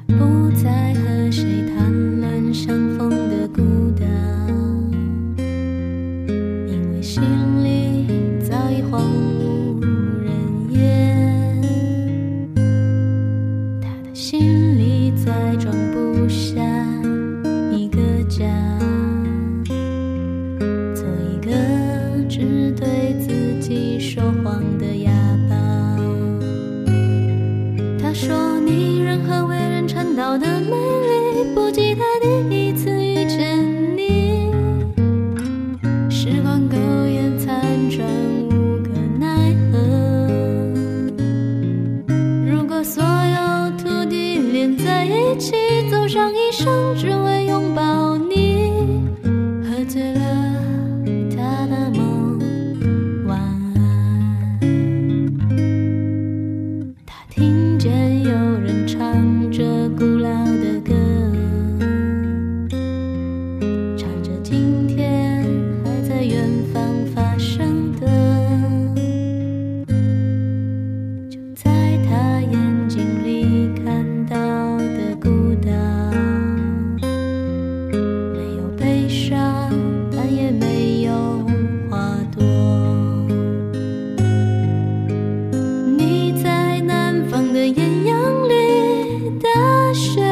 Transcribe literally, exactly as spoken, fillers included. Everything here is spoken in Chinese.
不再和谁谈论相逢的孤单，因为心里早已荒无人烟，他的心里再装不下一个家，做一个只对自己说谎的哑巴。他说你人和为人称道的美丽，不及他第一次遇见你。时光苟延残喘，无可奈何。如果所有土地连在一起，走上一生只为拥抱你，喝醉了他的梦，晚安。他听见有人唱着古老的歌，唱着今天还在远方发生的，就在他眼睛里看到的孤岛，没有悲伤，但也没有花朵。你在南方的艳阳里大雪